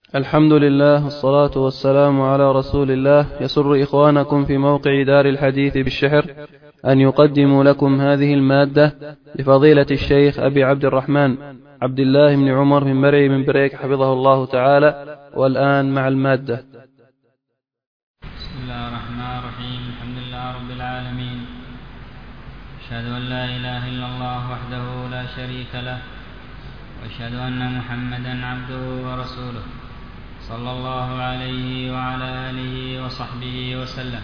الحمد لله والصلاة والسلام على رسول الله. يسر إخوانكم في موقع دار الحديث بالشحر أن يقدموا لكم هذه المادة لفضيلة الشيخ أبي عبد الرحمن عبد الله بن عمر بن مرعي بن بريك حفظه الله تعالى. والآن مع المادة. بسم الله الرحمن الرحيم. الحمد لله رب العالمين، أشهد أن لا إله إلا الله وحده لا شريك له، وأشهد أن محمدا عبده ورسوله صلى الله عليه وعلى آله وصحبه وسلم.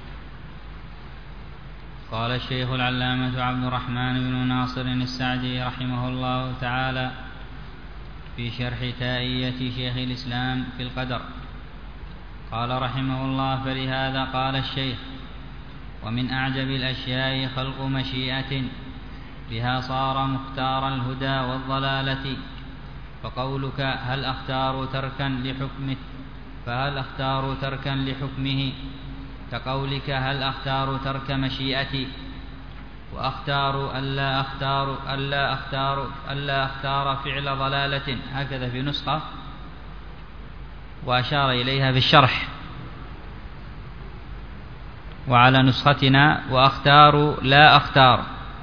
قال الشيخ العلامة عبد الرحمن بن ناصر السعدي رحمه الله تعالى في شرح تائية شيخ الإسلام في القدر، قال رحمه الله: فلهذا قال الشيخ: ومن أعجب الأشياء خلق مشيئة بها صار مختار الهدى والضلالة، فقولك هل أختار تركا لحكمه كقولك هل أختار ترك مشيئتي، وأختار ألا أختار فعل ضلالة. هكذا في نسخة، وأشار إليها في الشرح. وعلى نسختنا وأختار لا أختار،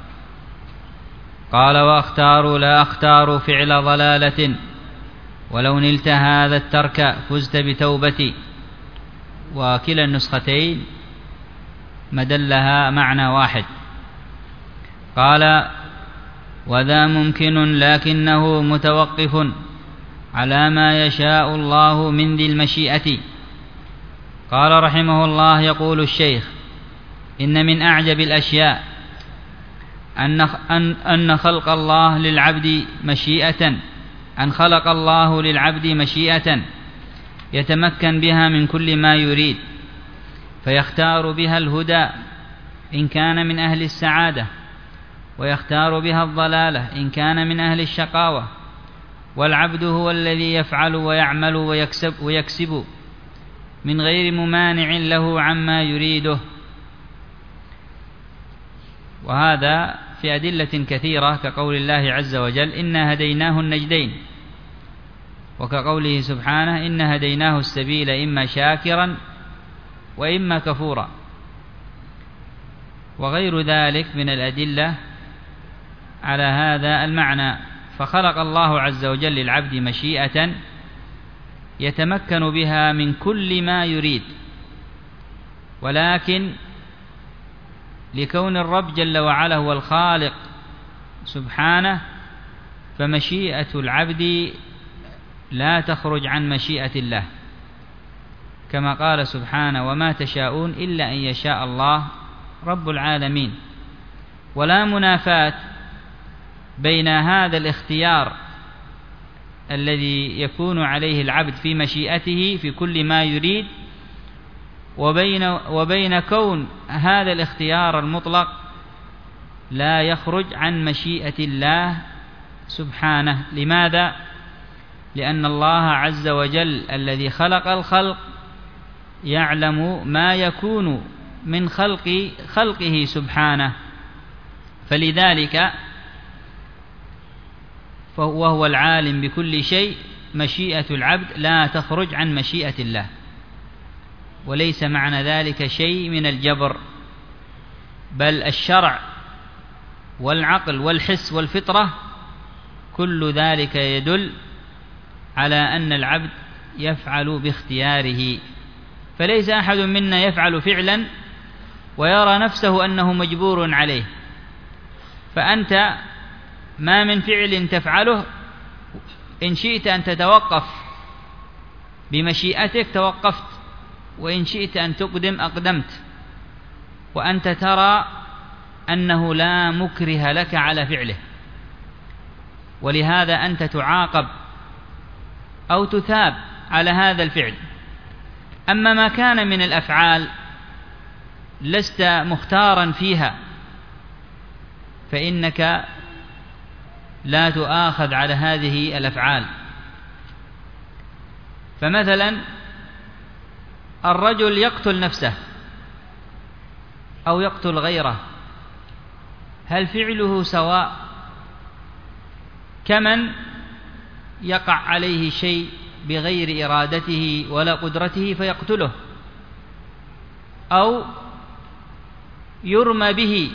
قال: وأختار لا أختار فعل ضلالة، ولو نلت هذا الترك فزت بتوبتي. وكلا النسختين مدلها معنى واحد. قال: وذا ممكن لكنه متوقف على ما يشاء الله من ذي المشيئة. قال رحمه الله: يقول الشيخ: إن من أعجب الأشياء أن خلق الله للعبد مشيئة يتمكن بها من كل ما يريد، فيختار بها الهدى إن كان من أهل السعادة، ويختار بها الضلالة إن كان من أهل الشقاوة. والعبد هو الذي يفعل ويعمل ويكسب من غير ممانع له عما يريده. وهذا في أدلة كثيرة، كقول الله عز وجل: إنا هديناه النجدين، وكقوله سبحانه: إنا هديناه السبيل إما شاكرا وإما كفورا، وغير ذلك من الأدلة على هذا المعنى. فخلق الله عز وجل للعبد مشيئة يتمكن بها من كل ما يريد، ولكن لكون الرب جل وعلا هو الخالق سبحانه، فمشيئة العبد لا تخرج عن مشيئة الله، كما قال سبحانه: وما تشاءون إلا أن يشاء الله رب العالمين. ولا منافاة بين هذا الاختيار الذي يكون عليه العبد في مشيئته في كل ما يريد، وبين كون هذا الاختيار المطلق لا يخرج عن مشيئة الله سبحانه. لماذا؟ لأن الله عز وجل الذي خلق الخلق يعلم ما يكون من خلقه سبحانه، فلذلك وهو العالم بكل شيء، مشيئة العبد لا تخرج عن مشيئة الله، وليس معنى ذلك شيء من الجبر، بل الشرع والعقل والحس والفطرة كل ذلك يدل على أن العبد يفعل باختياره. فليس أحد منا يفعل فعلا ويرى نفسه أنه مجبور عليه. فأنت ما من فعل تفعله إن شئت أن تتوقف بمشيئتك توقفت، وإن شئت أن تقدم أقدمت، وأنت ترى أنه لا مكره لك على فعله، ولهذا أنت تعاقب أو تثاب على هذا الفعل. أما ما كان من الأفعال لست مختارا فيها فإنك لا تؤاخذ على هذه الأفعال. فمثلا الرجل يقتل نفسه أو يقتل غيره، هل فعله سواء كمن يقع عليه شيء بغير إرادته ولا قدرته فيقتله، أو يرمى به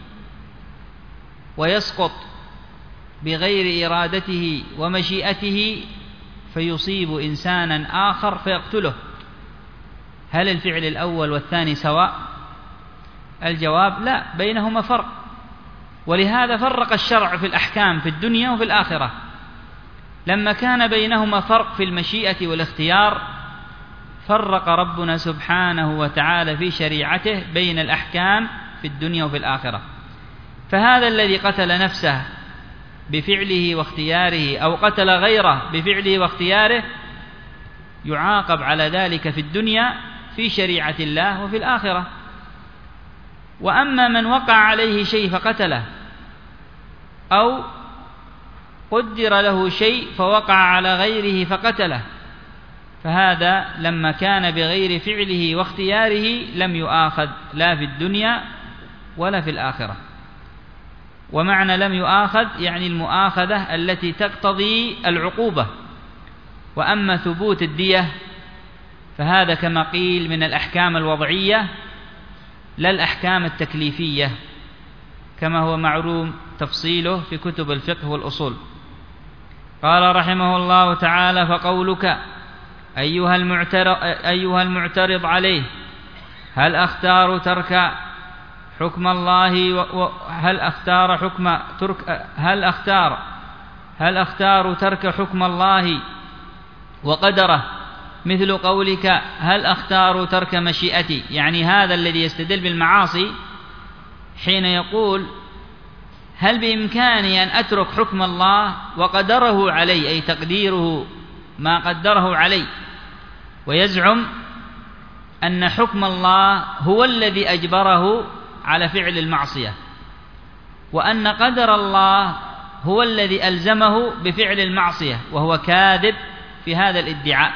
ويسقط بغير إرادته ومشيئته فيصيب إنسانا آخر فيقتله، هل الفعل الأول والثاني سواء؟ الجواب لا، بينهما فرق. ولهذا فرق الشرع في الأحكام في الدنيا وفي الآخرة. لما كان بينهما فرق في المشيئة والاختيار فرق ربنا سبحانه وتعالى في شريعته بين الأحكام في الدنيا وفي الآخرة. فهذا الذي قتل نفسه بفعله واختياره أو قتل غيره بفعله واختياره يعاقب على ذلك في الدنيا في شريعة الله وفي الآخرة. وأما من وقع عليه شيء فقتله أو قدر له شيء فوقع على غيره فقتله فهذا لما كان بغير فعله واختياره لم يؤاخذ لا في الدنيا ولا في الآخرة. ومعنى لم يؤاخذ يعني المؤاخذة التي تقتضي العقوبة. وأما ثبوت الدية فهذا كما قيل من الأحكام الوضعية لا الأحكام التكليفية، كما هو معلوم تفصيله في كتب الفقه والأصول. قال رحمه الله تعالى: فقولك أيها المعترض عليه هل أختار ترك حكم الله هل أختار ترك حكم الله وقدره مثل قولك هل أختار ترك مشيئتي، يعني هذا الذي يستدل بالمعاصي حين يقول هل بإمكاني أن أترك حكم الله وقدره علي، أي تقديره ما قدره علي، ويزعم أن حكم الله هو الذي أجبره على فعل المعصية وأن قدر الله هو الذي ألزمه بفعل المعصية، وهو كاذب في هذا الادعاء.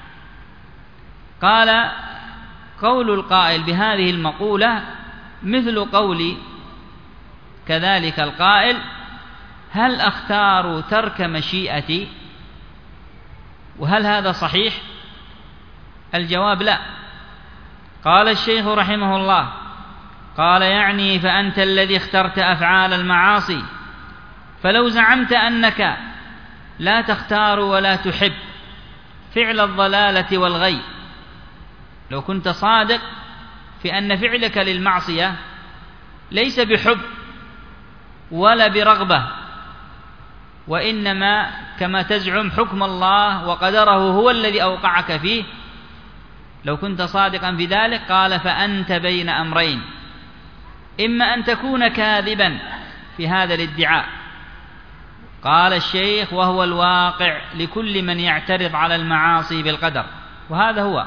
قال: قول القائل بهذه المقولة مثل قول كذلك القائل هل أختار ترك مشيئتي، وهل هذا صحيح؟ الجواب لا. قال الشيخ رحمه الله: قال: يعني فأنت الذي اخترت أفعال المعاصي، فلو زعمت أنك لا تختار ولا تحب فعل الضلالة والغي، لو كنت صادق في أن فعلك للمعصية ليس بحب ولا برغبة، وإنما كما تزعم حكم الله وقدره هو الذي أوقعك فيه، لو كنت صادقا في ذلك قال فأنت بين أمرين: إما أن تكون كاذبا في هذا الادعاء. قال الشيخ: وهو الواقع لكل من يعترض على المعاصي بالقدر، وهذا هو.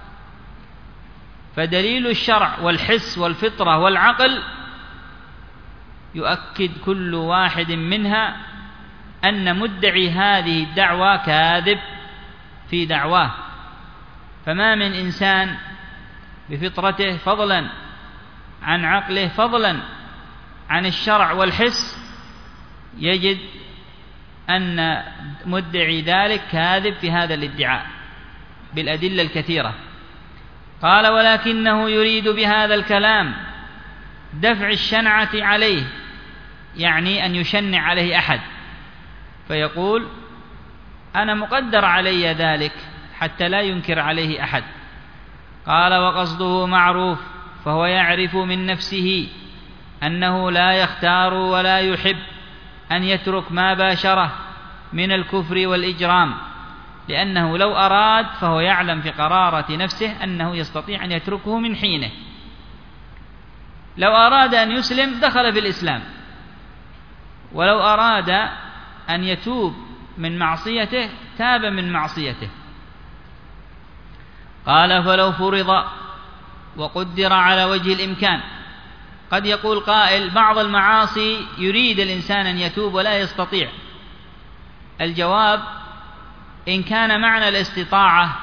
فدليل الشرع والحس والفطرة والعقل يؤكد كل واحد منها أن مدعي هذه الدعوة كاذب في دعواه. فما من إنسان بفطرته فضلا عن عقله فضلا عن الشرع والحس يجد أن مدعي ذلك كاذب في هذا الادعاء بالأدلة الكثيرة. قال: ولكنه يريد بهذا الكلام دفع الشنعة عليه، يعني أن يشنع عليه أحد فيقول أنا مقدر علي ذلك حتى لا ينكر عليه أحد. قال: وقصده معروف، فهو يعرف من نفسه أنه لا يختار ولا يحب أن يترك ما باشره من الكفر والإجرام، لأنه لو أراد فهو يعلم في قرارة نفسه أنه يستطيع أن يتركه من حينه. لو أراد أن يسلم دخل في الإسلام، ولو أراد أن يتوب من معصيته تاب من معصيته. قال: فلو فرض وقدر على وجه الإمكان. قد يقول قائل: بعض المعاصي يريد الإنسان أن يتوب ولا يستطيع. الجواب: إن كان معنى الاستطاعة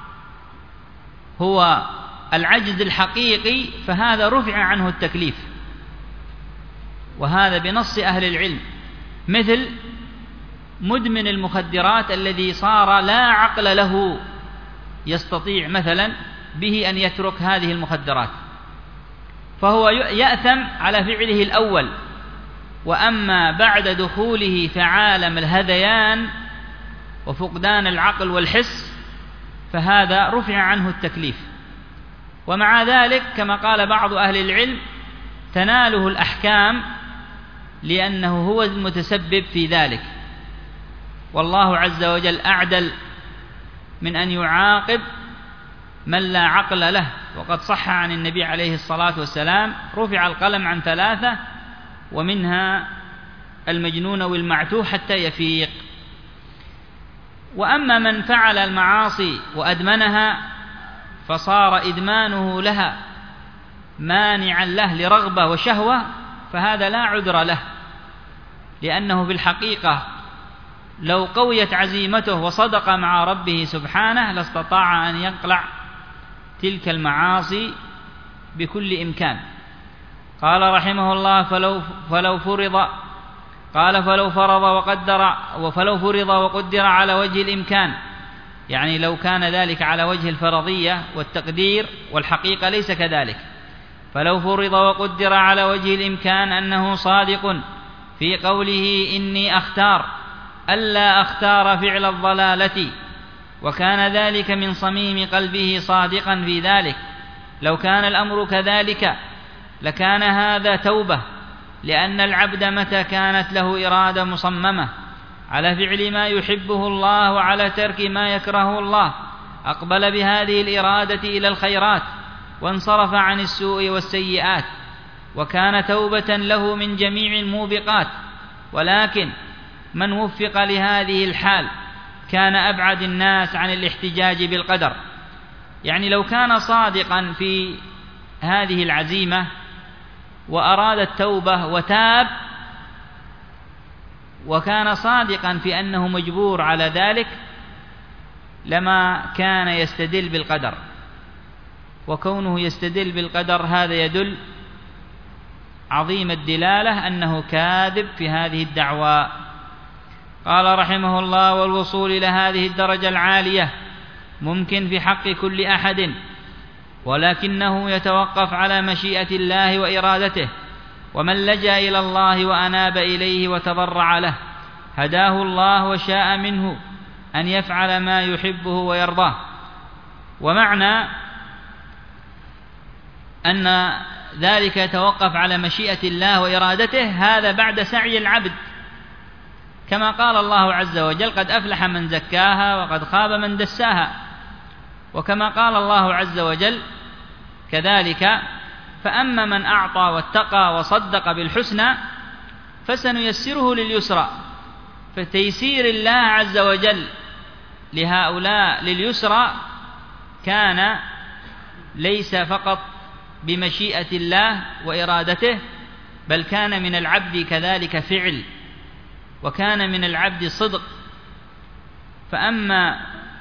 هو العجز الحقيقي فهذا رفع عنه التكليف، وهذا بنص أهل العلم، مثل مدمن المخدرات الذي صار لا عقل له يستطيع مثلا به أن يترك هذه المخدرات، فهو يأثم على فعله الأول. وأما بعد دخوله في عالم الهذيان وفقدان العقل والحس فهذا رفع عنه التكليف، ومع ذلك كما قال بعض أهل العلم تناله الأحكام لأنه هو المتسبب في ذلك، والله عز وجل أعدل من أن يعاقب من لا عقل له. وقد صح عن النبي عليه الصلاة والسلام رفع القلم عن 3 ومنها المجنون والمعتوه حتى يفيق. وأما من فعل المعاصي وأدمنها فصار إدمانه لها مانعا له لرغبة وشهوة فهذا لا عذر له، لأنه في الحقيقة لو قويت عزيمته وصدق مع ربه سبحانه لاستطاع أن يقلع تلك المعاصي بكل إمكان. قال رحمه الله فلو فرض وقدر على وجه الإمكان، يعني لو كان ذلك على وجه الفرضية والتقدير والحقيقة ليس كذلك. فلو فرض وقدر على وجه الإمكان أنه صادق في قوله إني أختار ألا أختار فعل الضلالة، وكان ذلك من صميم قلبه صادقا في ذلك، لو كان الأمر كذلك لكان هذا توبة، لأن العبد متى كانت له إرادة مصممة على فعل ما يحبه الله وعلى ترك ما يكرهه الله أقبل بهذه الإرادة إلى الخيرات وانصرف عن السوء والسيئات، وكان توبة له من جميع الموبقات. ولكن من وفق لهذه الحال كان أبعد الناس عن الاحتجاج بالقدر. يعني لو كان صادقا في هذه العزيمة وأراد التوبة وتاب، وكان صادقا في أنه مجبور على ذلك، لما كان يستدل بالقدر. وكونه يستدل بالقدر هذا يدل عظيم الدلالة أنه كاذب في هذه الدعوة. قال رحمه الله والوصول إلى هذه الدرجة العالية ممكن في حق كل أحد، ولكنه يتوقف على مشيئة الله وإرادته. ومن لجأ إلى الله وأناب إليه وتضرع له هداه الله وشاء منه أن يفعل ما يحبه ويرضاه. ومعنى أن ذلك يتوقف على مشيئة الله وإرادته هذا بعد سعي العبد، كما قال الله عز وجل قد أفلح من زكاها وقد خاب من دساها. وكما قال الله عز وجل كذلك فأما من أعطى واتقى وصدق بالحسنى فسنيسره لليسرى. فتيسير الله عز وجل لهؤلاء لليسرى كان ليس فقط بمشيئة الله وإرادته، بل كان من العبد كذلك فعل، وكان من العبد صدق. فأما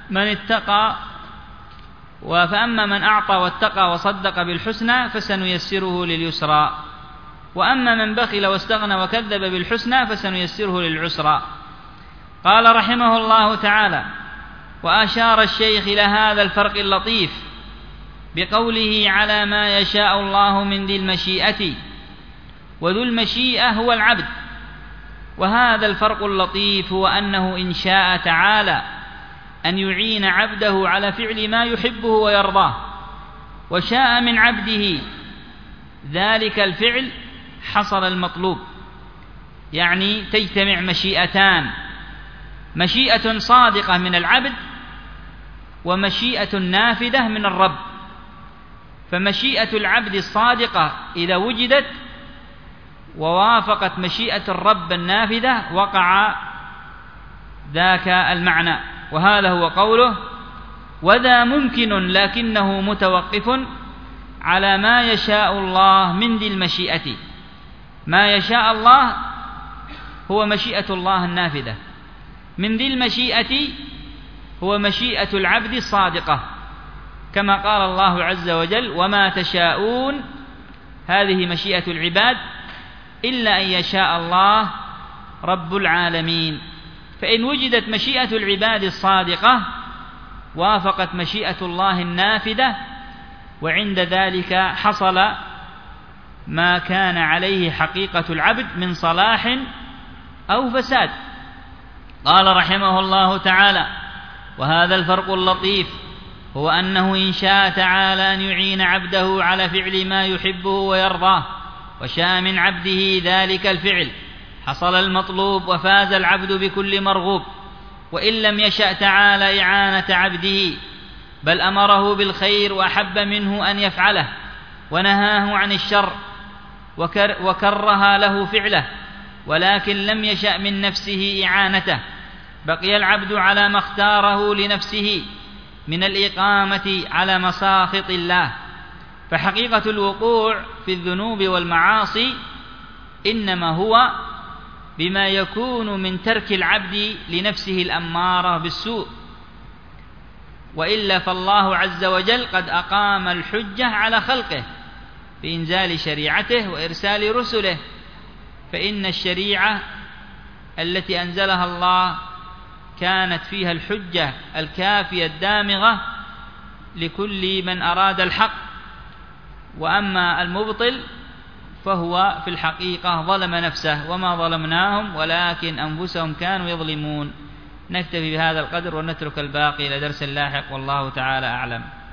من أعطى واتقى وصدق بالحسنى فسنيسره لليسرى، وأما من بخل واستغنى وكذب بالحسنى فسنيسره للعسرى. قال رحمه الله تعالى وأشار الشيخ إلى هذا الفرق اللطيف بقوله على ما يشاء الله من ذي المشيئة، وذو المشيئة هو العبد. وهذا الفرق اللطيف هو أنه إن شاء تعالى أن يعين عبده على فعل ما يحبه ويرضاه، وشاء من عبده ذلك الفعل حصل المطلوب. يعني تجتمع مشيئتان، مشيئة صادقة من العبد ومشيئة نافذة من الرب. فمشيئة العبد الصادقة إذا وجدت ووافقت مشيئة الرب النافذة وقع ذاك المعنى. وهذا هو قوله وذا ممكن لكنه متوقف على ما يشاء الله من ذي المشيئة. ما يشاء الله هو مشيئة الله النافذة، من ذي المشيئة هو مشيئة العبد الصادقة، كما قال الله عز وجل وما تشاءون، هذه مشيئة العباد إلا أن يشاء الله رب العالمين. فإن وجدت مشيئة العباد الصادقة وافقت مشيئة الله النافذة، وعند ذلك حصل ما كان عليه حقيقة العبد من صلاح أو فساد. قال رحمه الله تعالى: وهذا الفرق اللطيف هو أنه إن شاء تعالى أن يعين عبده على فعل ما يحبه ويرضاه وشاء من عبده ذلك الفعل حصل المطلوب وفاز العبد بكل مرغوب، وإن لم يشأ تعالى إعانة عبده بل أمره بالخير وأحب منه أن يفعله ونهاه عن الشر وكره له فعله، ولكن لم يشأ من نفسه إعانته، بقي العبد على ما اختاره لنفسه من الإقامة على مساخط الله. فحقيقة الوقوع في الذنوب والمعاصي إنما هو بما يكون من ترك العبد لنفسه الأمارة بالسوء، وإلا فالله عز وجل قد أقام الحجة على خلقه بإنزال شريعته وإرسال رسله، فإن الشريعة التي أنزلها الله كانت فيها الحجة الكافية الدامغة لكل من أراد الحق، وأما المبطل فهو في الحقيقة ظلم نفسه وما ظلمناهم ولكن أنفسهم كانوا يظلمون. نكتفي بهذا القدر ونترك الباقي إلى درس لاحق، والله تعالى أعلم.